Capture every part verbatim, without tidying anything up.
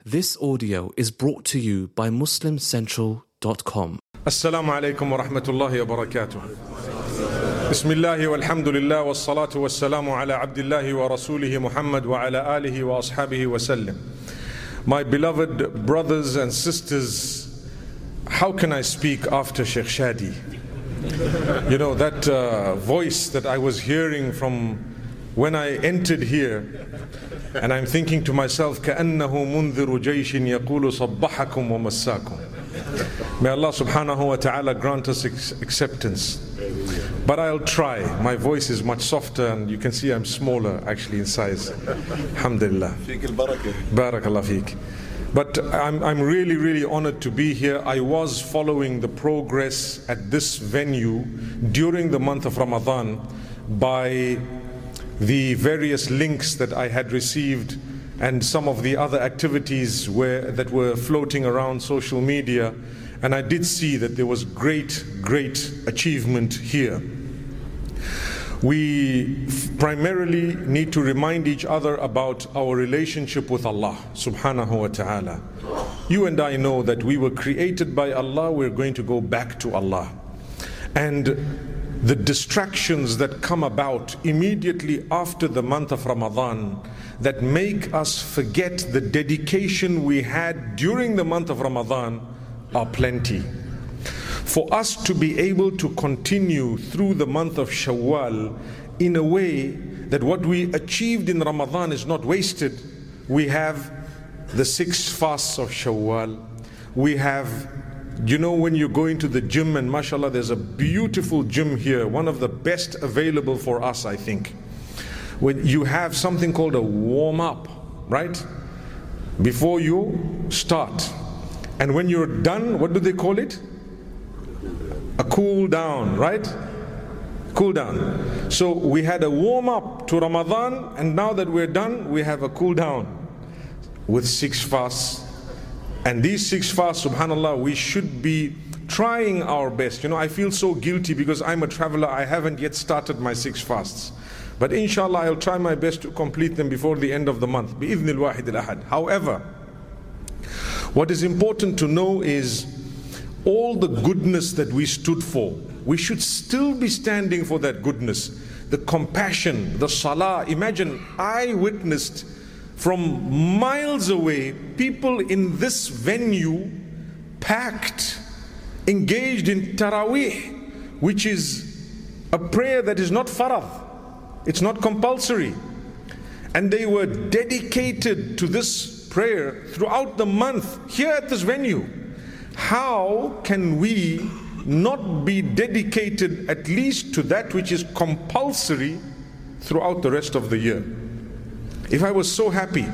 This audio is brought to you by Muslim Central dot com. Assalamu alaikum wa rahmatullahi wa barakatuh. Bismillahi walhamdulillah wa salatu wa salamu ala abdillahi wa rasulihi Muhammad wa ala alihi wa ashabihi wa sallam. My beloved brothers and sisters, how can I speak after Sheikh Shadi? You know, that uh, voice that I was hearing from when I entered here, and I'm thinking to myself, كَأَنَّهُ مُنذِرُ جَيْشٍ يَقُولُ صَبَّحَكُمْ وَمَسَّاكُمْ. May Allah subhanahu wa ta'ala grant us acceptance. But I'll try. My voice is much softer and you can see I'm smaller actually in size. Alhamdulillah. Barakallah feek. But I'm, I'm really, really honored to be here. I was following the progress at this venue during the month of Ramadan by the various links that I had received and some of the other activities where, that were floating around social media, and I did see that there was great, great achievement here. We primarily need to remind each other about our relationship with Allah subhanahu wa ta'ala. You and I know that we were created by Allah, we're going to go back to Allah. And the distractions that come about immediately after the month of Ramadan that make us forget the dedication we had during the month of Ramadan are plenty. For us to be able to continue through the month of Shawwal in a way that what we achieved in Ramadan is not wasted, we have the six fasts of Shawwal. We have, you know, when you go into the gym, and mashallah, there's a beautiful gym here, one of the best available for us, I think. When you have something called a warm-up, right? Before you start. And when you're done, what do they call it? A cool down, right? Cool down. So we had a warm-up to Ramadan, and now that we're done, we have a cool down with six fasts. And these six fasts, subhanAllah, we should be trying our best. You know, I feel so guilty because I'm a traveler. I haven't yet started my six fasts. But inshallah, I'll try my best to complete them before the end of the month. بِإِذْنِ الْوَاحِدِ الْأَحَدِ. However, what is important to know is all the goodness that we stood for, we should still be standing for that goodness. The compassion, the salah. Imagine, I witnessed from miles away, people in this venue packed, engaged in Taraweeh, which is a prayer that is not farad, it's not compulsory. And they were dedicated to this prayer throughout the month here at this venue. How can we not be dedicated at least to that which is compulsory throughout the rest of the year? If I was so happy,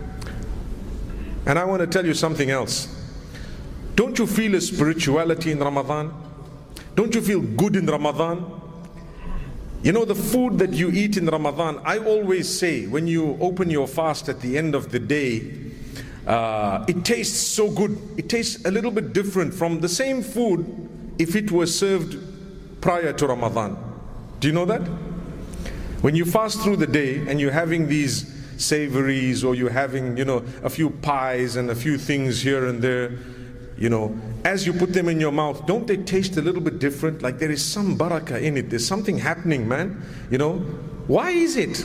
and I want to tell you something else, don't you feel a spirituality in Ramadan? Don't you feel good in Ramadan? You know, the food that you eat in Ramadan, I always say, when you open your fast at the end of the day, uh, it tastes so good. It tastes a little bit different from the same food if it was served prior to Ramadan. Do you know that? When you fast through the day and you're having these savories, or you're having, you know, a few pies and a few things here and there, you know, as you put them in your mouth, don't they taste a little bit different? Like there is some barakah in it. There's something happening, man. You know, why is it?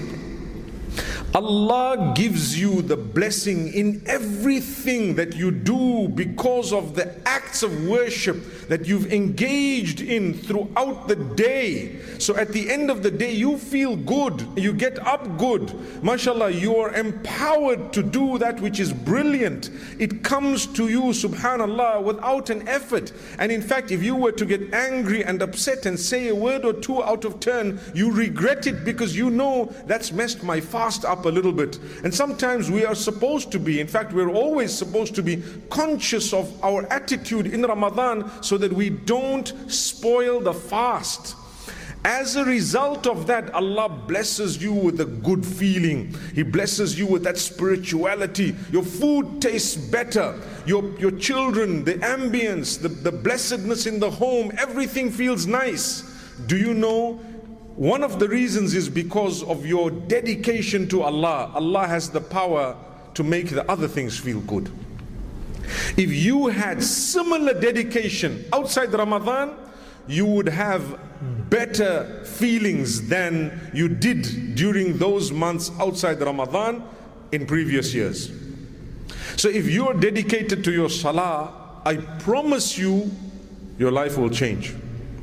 Allah gives you the blessing in everything that you do because of the acts of worship that you've engaged in throughout the day. So at the end of the day, you feel good, you get up good. MashaAllah, you are empowered to do that which is brilliant. It comes to you, subhanAllah, without an effort. And in fact, if you were to get angry and upset and say a word or two out of turn, you regret it because you know that's messed my fast up a little bit. And sometimes we are supposed to be, in fact, we're always supposed to be conscious of our attitude in Ramadan so that we don't spoil the fast. As a result of that, Allah blesses you with a good feeling. He blesses you with that spirituality. Your food tastes better. Your, your children, the ambience, the, the blessedness in the home, everything feels nice. Do you know, one of the reasons is because of your dedication to Allah. Allah has the power to make the other things feel good. If you had similar dedication outside Ramadan, you would have better feelings than you did during those months outside Ramadan in previous years. So if you are dedicated to your salah, I promise you, your life will change.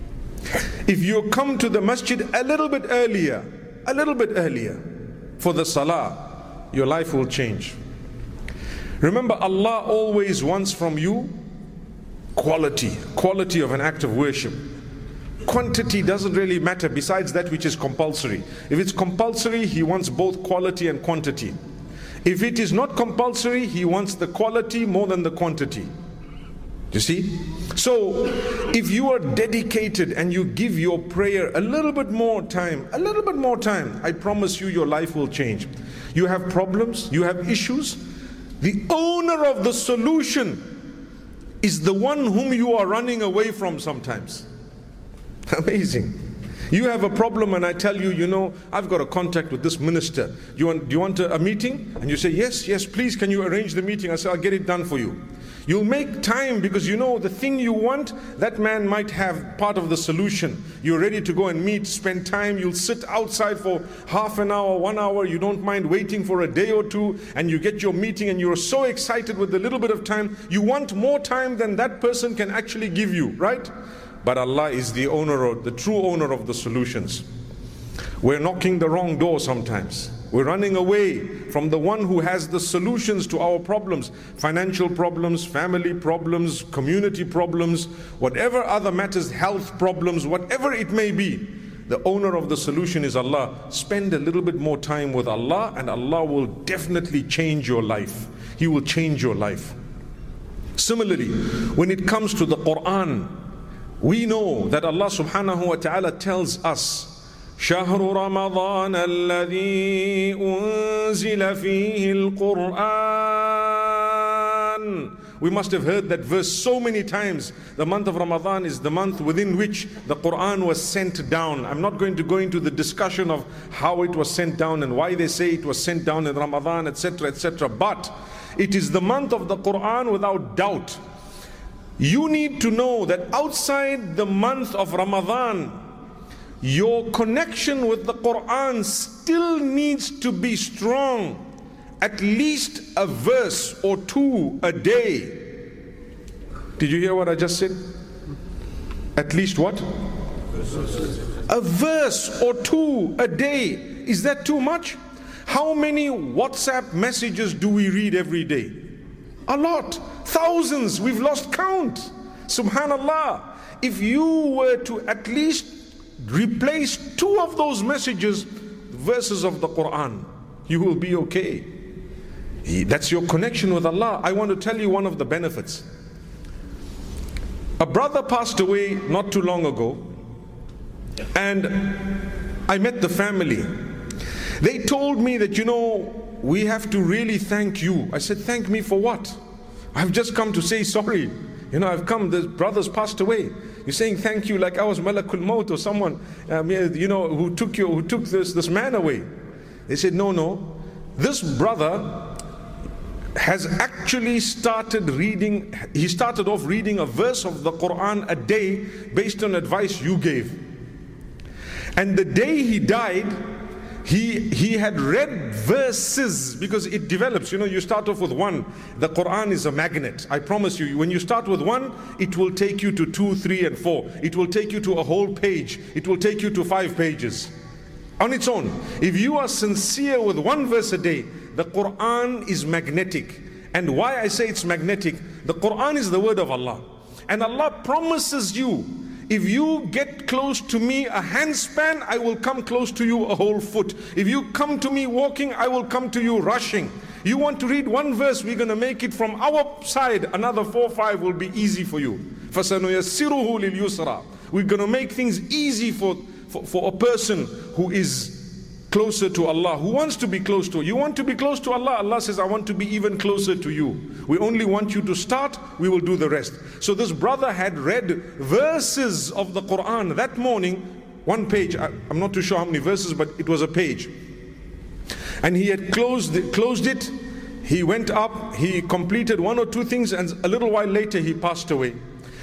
If you come to the masjid a little bit earlier, a little bit earlier for the salah, your life will change. Remember, Allah always wants from you quality, quality of an act of worship. Quantity doesn't really matter besides that which is compulsory. If it's compulsory, He wants both quality and quantity. If it is not compulsory, He wants the quality more than the quantity. You see? So, if you are dedicated and you give your prayer a little bit more time, a little bit more time, I promise you, your life will change. You have problems, you have issues. The owner of the solution is the one whom you are running away from sometimes. Amazing. You have a problem and I tell you, you know, I've got a contact with this minister. You want, do you want a, a meeting? And you say, yes, yes, please, can you arrange the meeting? I say, I'll get it done for you. You'll make time because you know the thing you want, that man might have part of the solution. You're ready to go and meet, spend time. You'll sit outside for half an hour, one hour. You don't mind waiting for a day or two, and you get your meeting and you're so excited with the little bit of time. You want more time than that person can actually give you, right? But Allah is the owner, of, the true owner of the solutions. We're knocking the wrong door sometimes. We're running away from the one who has the solutions to our problems. Financial problems, family problems, community problems, whatever other matters, health problems, whatever it may be. The owner of the solution is Allah. Spend a little bit more time with Allah and Allah will definitely change your life. He will change your life. Similarly, when it comes to the Quran, we know that Allah subhanahu wa ta'ala tells us, شهر رمضان الذي أنزل فيه القرآن. We must have heard that verse so many times. The month of Ramadan is the month within which the Quran was sent down. I'm not going to go into the discussion of how it was sent down and why they say it was sent down in Ramadan, et cetera, et cetera. But it is the month of the Quran without doubt. You need to know that outside the month of Ramadan, your connection with the Quran still needs to be strong. At least a verse or two a day. Did you hear what I just said? At least what? A verse or two a day. Is that too much? How many WhatsApp messages do we read every day? A lot. Thousands. We've lost count. Subhanallah. If you were to at least replace two of those messages, verses of the Quran, you will be okay. That's your connection with Allah. I want to tell you one of the benefits. A brother passed away not too long ago, and I met the family. They told me that, you know, we have to really thank you. I said, thank me for what? I've just come to say sorry. You know, I've come, the brother's passed away. You're saying thank you like I was Malakul Maut or someone, um, you know, who took you, who took this, this man away. They said, no, no. This brother has actually started reading, he started off reading a verse of the Quran a day based on advice you gave. And the day he died, He, he had read verses, because it develops. You know, you start off with one. The Quran is a magnet. I promise you, when you start with one, it will take you to two, three, and four. It will take you to a whole page. It will take you to five pages on its own. If you are sincere with one verse a day, the Quran is magnetic. And why I say it's magnetic, the Quran is the word of Allah. And Allah promises you, if you get close to me a handspan, I will come close to you a whole foot. If you come to me walking, I will come to you rushing. You want to read one verse, we're going to make it from our side. Another four or five will be easy for you. فَسَنُيَسِّرُهُ لِلْيُسْرَى. We're going to make things easy for, for, for a person who is closer to Allah, who wants to be close to you. Want to be close to Allah? Allah says, I want to be even closer to you. We only want you to start, we will do the rest. So this brother had read verses of the Quran that morning, one page, I'm not too sure how many verses, but it was a page. And he had closed it, closed it. He went up, he completed one or two things, and a little while later he passed away.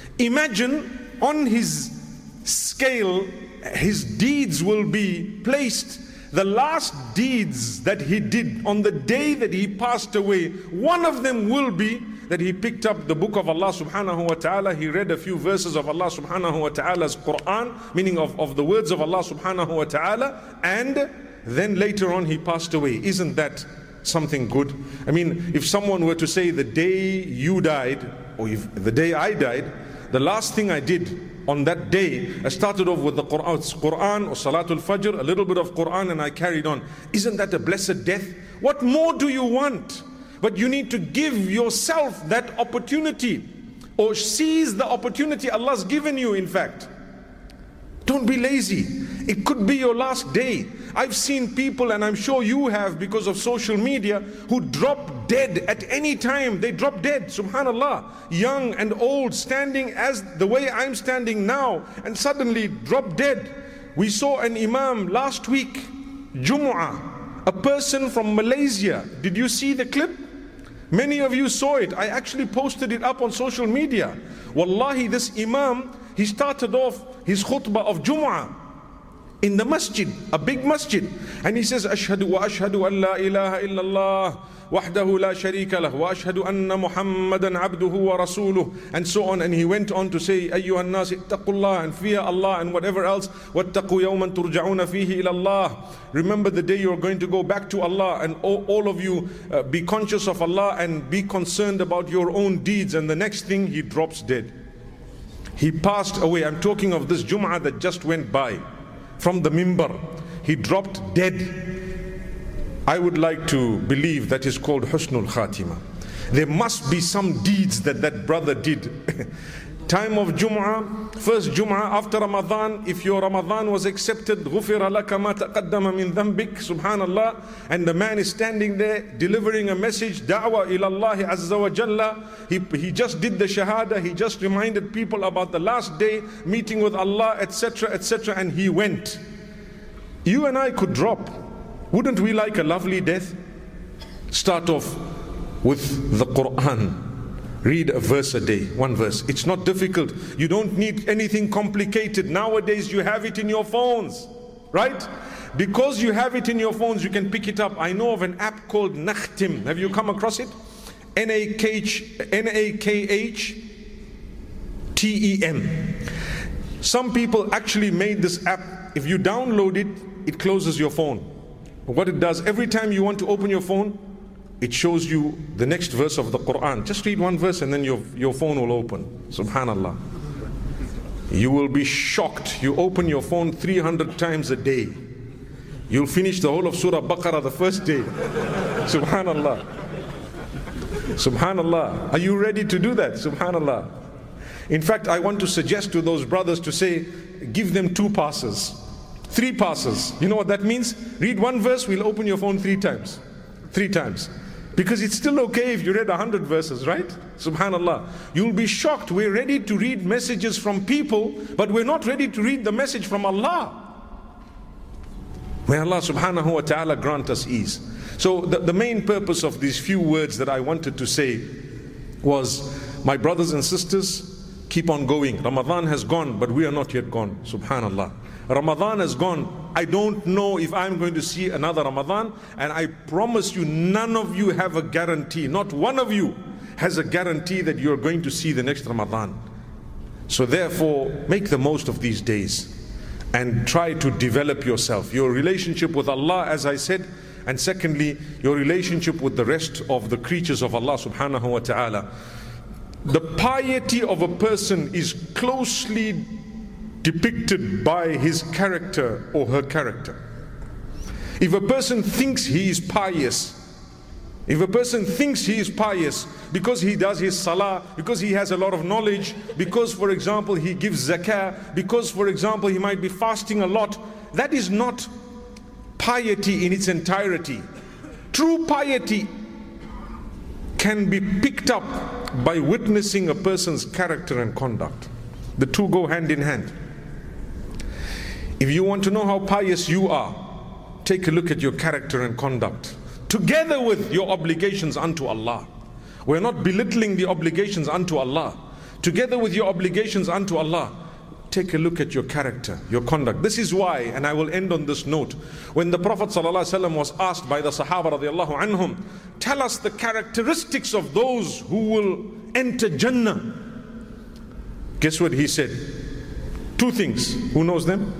Imagine on his scale, his deeds will be placed. The last deeds that he did on the day that he passed away, one of them will be that he picked up the book of Allah subhanahu wa ta'ala. He read a few verses of Allah subhanahu wa ta'ala's Quran, meaning of, of the words of Allah subhanahu wa ta'ala, and then later on he passed away. Isn't that something good? I mean, if someone were to say the day you died, or if the day I died, the last thing I did on that day, I started off with the Quran, Quran or Salatul Fajr, a little bit of Quran, and I carried on. Isn't that a blessed death? What more do you want? But you need to give yourself that opportunity, or seize the opportunity Allah's given you, in fact. Don't be lazy. It could be your last day. I've seen people, and I'm sure you have because of social media, who drop dead at any time. They drop dead, subhanallah. Young and old, standing as the way I'm standing now, and suddenly drop dead. We saw an imam last week, Jumu'ah, a person from Malaysia. Did you see the clip? Many of you saw it. I actually posted it up on social media. Wallahi, this imam, he started off his khutbah of Jumu'ah in the masjid, a big masjid, and he says, Ashhadu wa ashhadu an la ilaha illallah wahdahu la sharika lah wa ashhadu anna Muhammadan abduhu wa rasuluh, and so on. And he went on to say, ayyuhan nas ittaqullah, and fear Allah, and whatever else, wattaqu yawman turja'una fihi ila Allah. Remember the day you are going to go back to Allah, and all, all of you uh, be conscious of Allah and be concerned about your own deeds. And the next thing, he drops dead. He passed away. I'm talking of this Jum'ah that just went by. From the mimbar, he dropped dead. I would like to believe that is called Husnul Khatima. There must be some deeds that that brother did. Time of Jum'ah, first Jum'ah after Ramadan, if your Ramadan was accepted, غُفِرَ لَكَ مَا تَقَدَّمَ مِنْ ذَنْبِكَ, subhanallah, and the man is standing there delivering a message, da'wah ila Allah azza wa jalla. He, he just did the shahada, he just reminded people about the last day, meeting with Allah, et cetera, et cetera, and he went. You and I could drop. Wouldn't we like a lovely death? Start off with the Quran. Read a verse a day, one verse. It's not difficult. You don't need anything complicated. Nowadays you have it in your phones, right? Because you have it in your phones, you can pick it up. I know of an app called Nakhtim. Have you come across it? N A K H T E M. Some people actually made this app. If you download it, it closes your phone. What it does, every time you want to open your phone, it shows you the next verse of the Quran. Just read one verse and then your, your phone will open. Subhanallah. You will be shocked. You open your phone three hundred times a day. You'll finish the whole of Surah Baqarah the first day. Subhanallah. Subhanallah. Are you ready to do that? Subhanallah. In fact, I want to suggest to those brothers to say, give them two passes. Three passes. You know what that means? Read one verse, we'll open your phone three times. Three times. Because it's still okay if you read a hundred verses, right? Subhanallah. You'll be shocked. We're ready to read messages from people, but we're not ready to read the message from Allah. May Allah subhanahu wa ta'ala grant us ease. So the, the main purpose of these few words that I wanted to say was, my brothers and sisters, keep on going. Ramadan has gone, but we are not yet gone. Subhanallah. Ramadan has gone. I don't know if I'm going to see another Ramadan, and I promise you, none of you have a guarantee. Not one of you has a guarantee that you're going to see the next Ramadan. So therefore, make the most of these days and try to develop yourself, your relationship with Allah, as I said, and secondly, your relationship with the rest of the creatures of Allah subhanahu wa ta'ala. The piety of a person is closely depicted by his character or her character. If a person thinks he is pious, if a person thinks he is pious because he does his salah, because he has a lot of knowledge, because for example he gives zakah, because for example he might be fasting a lot, that is not piety in its entirety. True piety can be picked up by witnessing a person's character and conduct. The two go hand in hand. If you want to know how pious you are, take a look at your character and conduct. together with your obligations unto Allah. We're not belittling the obligations unto Allah. Together with your obligations unto Allah, take a look at your character, your conduct. This is why, and I will end on this note, when the Prophet ﷺ was asked by the Sahaba radiallahu anhum, tell us the characteristics of those who will enter Jannah. Guess what he said? Two things. Who knows them?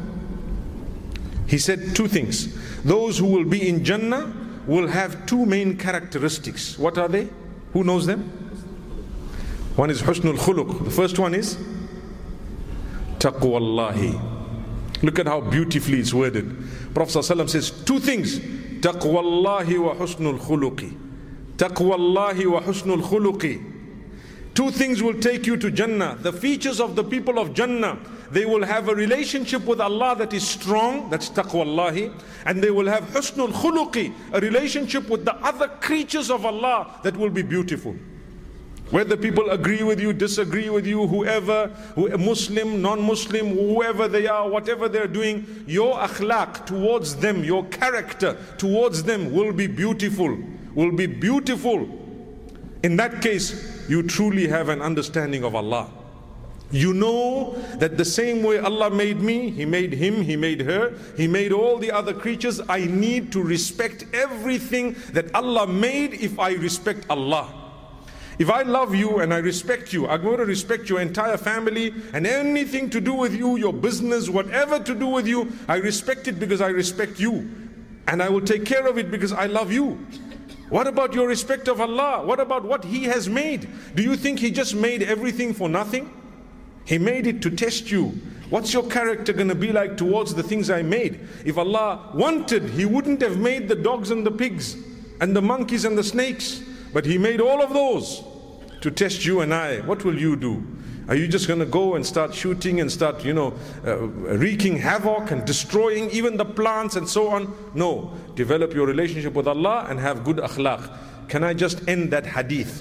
He said two things. Those who will be in Jannah will have two main characteristics. What are they? Who knows them? One is husnul khuluq. The first one is taqwallahi. Look at how beautifully it's worded. Prophet ﷺ says two things. Taqwallahi wa husnul khuluqi. Taqwallahi wa husnul khuluqi. Two things will take you to Jannah. The features of the people of Jannah: they will have a relationship with Allah that is strong, that's taqwallahi, and they will have husnul khuluqi, a relationship with the other creatures of Allah that will be beautiful. Whether people agree with you, disagree with you, whoever, who, Muslim, non-Muslim, whoever they are, whatever they're doing, your akhlaq towards them, your character towards them will be beautiful, will be beautiful. In that case, you truly have an understanding of Allah. You know that the same way Allah made me, He made him, He made her, He made all the other creatures. I need to respect everything that Allah made if I respect Allah. If I love you and I respect you, I'm going to respect your entire family and anything to do with you, your business, whatever to do with you, I respect it because I respect you. And I will take care of it because I love you. What about your respect of Allah? What about what He has made? Do you think He just made everything for nothing? He made it to test you. What's your character going to be like towards the things I made? If Allah wanted, He wouldn't have made the dogs and the pigs and the monkeys and the snakes. But He made all of those to test you and I. What will you do? Are you just going to go and start shooting and start, you know, uh, wreaking havoc and destroying even the plants and so on? No. Develop your relationship with Allah and have good akhlaq. Can I just end that hadith?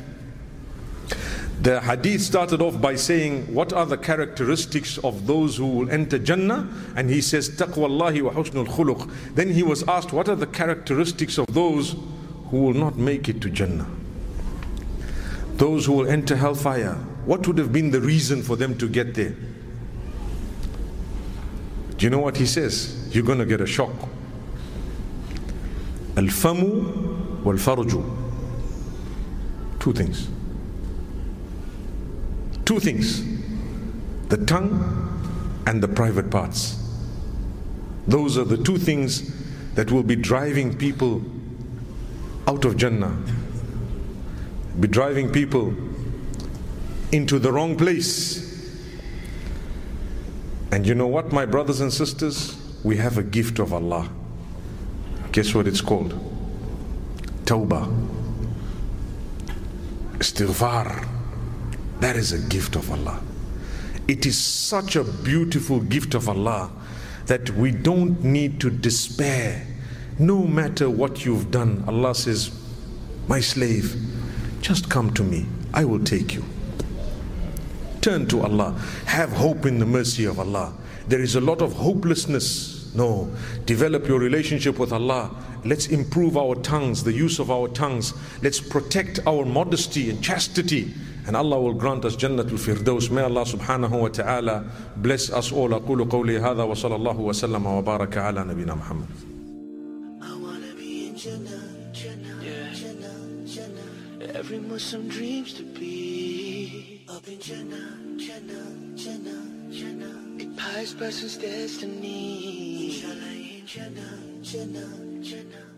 The hadith started off by saying, what are the characteristics of those who will enter Jannah? And he says, taqwallahi wa husnul khuluq. Then he was asked, what are the characteristics of those who will not make it to Jannah? Those who will enter hellfire. What would have been the reason for them to get there? Do you know what he says? You're going to get a shock. Al-famu wal-farju. Two things. Two things. The tongue and the private parts. Those are the two things that will be driving people out of Jannah. Be driving people into the wrong place. And you know what, my brothers and sisters? We have a gift of Allah. Guess what it's called? Tawbah. Istighfar. That is a gift of Allah. It is such a beautiful gift of Allah that we don't need to despair. No matter what you've done, Allah says, my slave, just come to me, I will take you. Turn to Allah. Have hope in the mercy of Allah. There is a lot of hopelessness. No. Develop your relationship with Allah. Let's improve our tongues, the use of our tongues. Let's protect our modesty and chastity. And Allah will grant us Jannatul Firdaus. May Allah subhanahu wa ta'ala bless us all. أقول قولي هذا وصلى الله وسلم وبارك على نبينا محمد. I wanna be in Jannah, Jannah, yeah. Jannah, Jannah. Every Muslim dreams to be up in Jannah, Jannah, Jannah, Jannah. In pious person's destiny. Inshallah in Jannah, Jannah, Jannah.